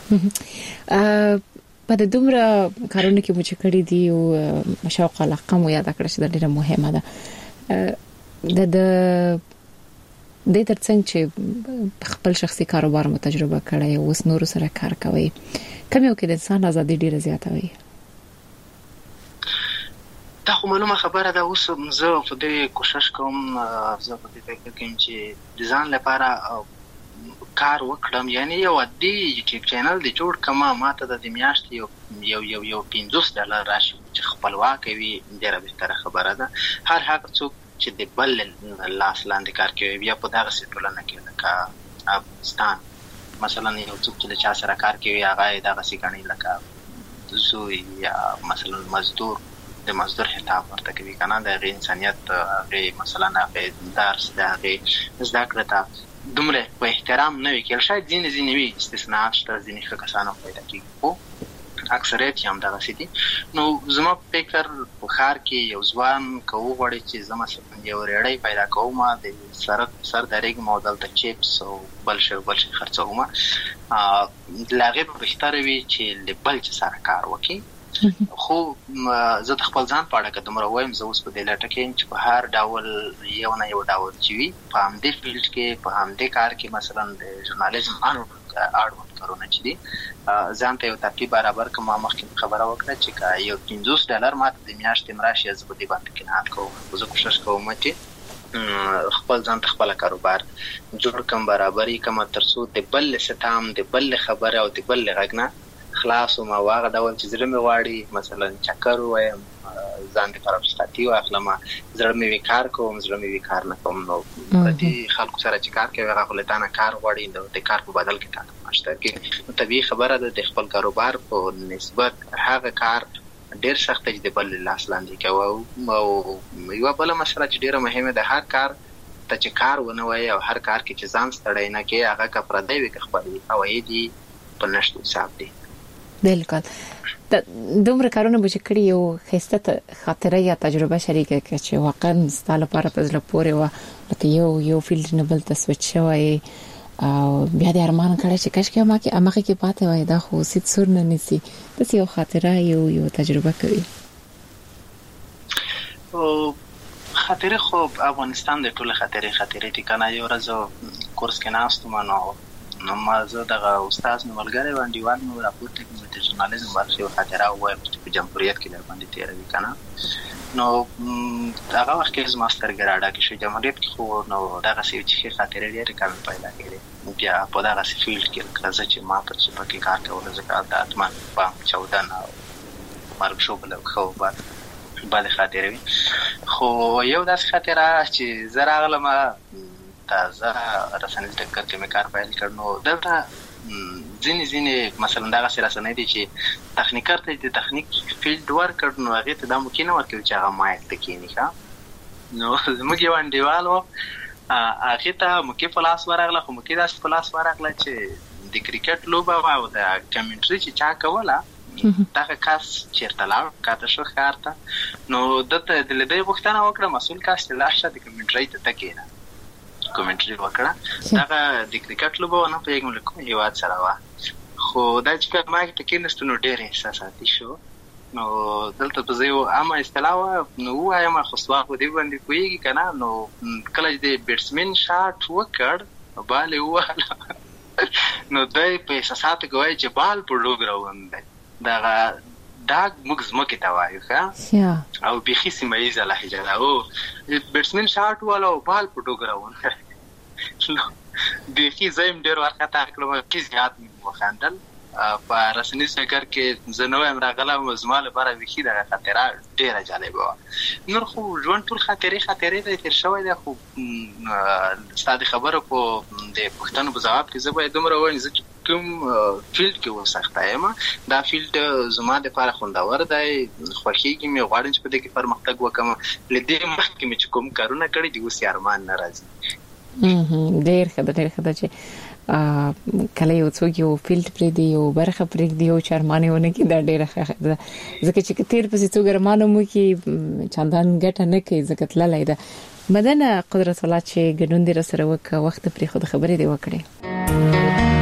په د دومره کارونه کې مو چې کړي دي او شوق علاقه مو یاد کړه چې ډېره مهمه ده. د دې ترڅنګ چې خپل شخصي کاروبار مو تجربه کړی او اوس نور سره کار کوي، کوم یو کې د انسان ازادي ډېره زیاته وي؟ دا خو معلومه خبره ده. اوس زه په دې کوشش کوم، زه په دې فکر کوم چې د ځان لپاره کار وکړم، یعنی یو عادي یوټیوب چینل دی جوړ کړم، ماته د میاشتې یو $50 راشي چې خپلواک وي، ډېره بهتره خبره ده. هر هغه څوک چې د بل لاس لاندې کار کوي، بیا په دغسې ټولنه کې لکه افغانستان مثلا یو څوک چې له چا سره کار کوي هغه یې دغسې ګڼي لکه زوی یا مثلا مزدور، د مزدور خطاب ورته کوي که نه، د هغې انسانیت، هغې مثلا هغې درس، د هغې زده کړه ته دومره په احترام نه وي کېدل. شاید ځینې وي استثناءات شته، ځینې ښه کسان هم پیدا کېږي، خو اکثریت یې هم دغسې دي. نو زما په فکر په ښار کې یو ځوان که وغواړي چې زه مثلا یو ریړۍ پیدا کوم، د سر درېږم او دلته چیپس او بل شی خرڅوم، له هغې به بهتره وي چې له بل چا سره کار وکړي. خو زه د خپل ځان په اړه که دومره وایم، زه اوس په دې لټه کې یم چې په هر ډول یو نه یو ډول چې وي په همدې فیلډ کې، په همدې کار کې مثلا د ژورنالیزم اړوند کارونه چې دي ځان ته یو ترتیب برابر کوم. مخکې خبره وکړه چې یو $50 ماته د میاشتې مراشي زه به دې باندې قناعت کوم. زه کوشش کوم چې خپل ځان ته خپل کاروبار جوړ کم، برابرۍ کوم ترڅو د بل ستام د بل خبره او د بل غږ نه خلاص او ما واغ ډول چې زړه مې واړي مثلا چکر وایم ځان دې پر افستاتي واخلم، زړه مې وکړ کوم، زړه مې وکړ نه کوم. نو پرې خلکو سره چې کار کوي هغه خلتانه کار غواړي، نو د کار په بدل کې تاسو ماشته کې طبيعي خبره ده د خپل کاروبار په نسبت هغه کار ډیر سخت دی د بل لاس لاندې کوي. او یو بل مسله چې ډیره مهمه ده، هر کار ته چې کار ونه وای او هر کار کې چې ځان ستړی نه کې هغه کا پردی وي خپل او دې په نشته حساب دی. بالکل. دومره کارونه به چې کړی یو خسته خاطره یا تجربه شریکه کړي چې واقعا ستاسو لپاره په ځل پورې و لکه یو فیلډ نه بل ته سویچ شوی او بیا د ارمان کړی چې کاش کې اماکه کې پاتې وای دا خو سید سر نه نسی د یو خاطره یو تجربه کوي. او خاطره خو افغانستان د ټوله خاطره دي کنه. یو ورځ کورس کې ناستم نو ما زه دغه استاد نو ملګری باندې وانه راپورته کوم د ژورنالیزم ورشي او خاطره وایم چې په جمهوریت کې در باندې تیروي کنه. نو هغه وخت کې زما سترګراډه کې شو جمهوریت کې خو نو دغه سی چې خاطره لري کم پیدا کړي. بیا په دغه سی فیلډ کې راځي چې ما په څه پکې کار کول زکات د اتمان په 14 نه مرګ شو بل خو بعد خاطره وي. خو یو داس خاطره چې زرا غلمه تازه رسنیز ټکر کې مې کار پیل کړنو دلته ځینې مثلا دغه سره رسنۍ دي چې تخنیکر ته د تخنیک فیلډ ورک کړنو هغه ته د ممکنه ورکوي چې هغه مایک ته کېنی ښه. نو زموږ یو انډیوال و هغه ته مکه پلاس ورغله، خو مکه داس پلاس ورغله چې د کرکټ لوبه او د کمنټري چې چا کوله دغه کس چیرته لاړ کاته شو ښکارته. نو دته د لیدې وختونه وکړه مسول کاس چې لاشه د کمنټري ته تکینه کومنټري وکړه دغه د کرکټ لوبه نه پیګم لیکم یو واد سره وا. خو دا چې ما کې تکینست نو ډېر احساساتي شو. نو دلته په یو عامه اصطلاح نو وایم خو سواه دی باندې کوي کنه. نو کله چې بیټسمن شاټ وکړ بال وواله نو دای په احساسات کوي چې بال په لوګ راوند دا موږ زمکه ته وایو ښه او بيخي سیمایي لهجه او بیټسمن شاټ والا او بال په ټوګ راوند بيخي زم ډیر ورخته کړم چې زیات وخندل په رسنۍ سکر کې زنویم راغله مزمال لپاره بيخي د خاطره ډیره جالبه و. نور خو ژوند ټول خاطره د تیر شوی د خو ستاسو خبره په د پښتنو په جواب کې زه باید دومره وایم چې کوم فیلډ کې وسخته یم دا فیلډ زما د لپاره خوندور دی، خوښیږي مې غواړم چې په دې کې پرمختګ وکم. لدې مخکې مې چې کوم کارونه کړی دي اوس یې ارمان ناراضي. ډېر ښه ده چې کله یو څوک یو فیلډ پرې دی یو برخه پرې دی یو چرمانه ونه کې دا ډېر ښه ده ځکه چې تیر پسې څو ګرمانه مو کې چندان ګټه نه کوي ځکه تللی ده. مدنه قدرت الله چې ګډون دې سره وکړه وخت پرې خود خبرې دی وکړي.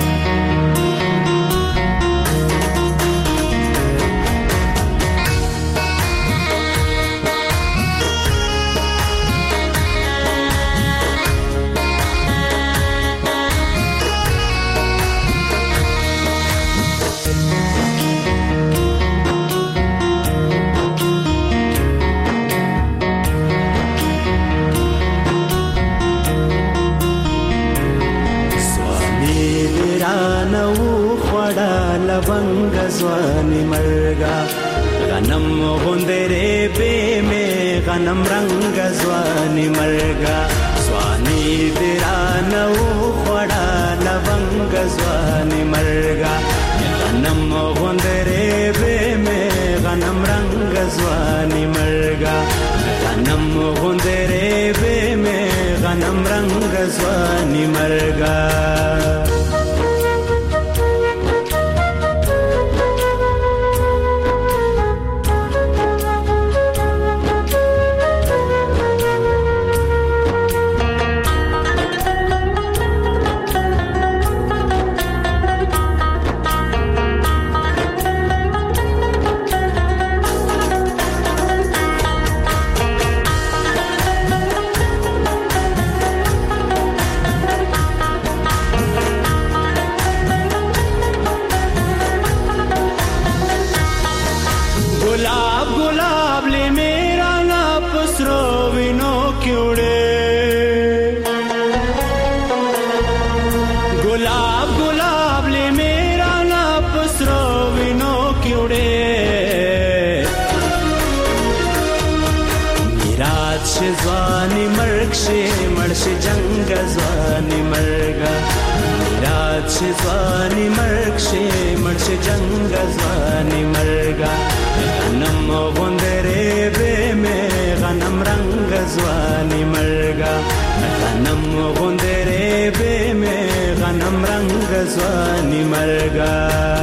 लवंग ज़्वानी मरगा गनम गुंदरे बे में गनम रंग ज़्वानी मरगा स्वानी दिरानौ खड़ा लवंग ज़्वानी मरगा गनम गुंदरे बे में गनम रंग ज़्वानी मरगा गनम गुंदरे बे में गनम रंग ज़्वानी मरगा مرشي ځواني مرګ شي مرشي جنگ ځواني مرګا غنم غوندري به مې غنم رنگ ځواني مرګا غنم غوندري به مې غنم رنگ ځواني مرګا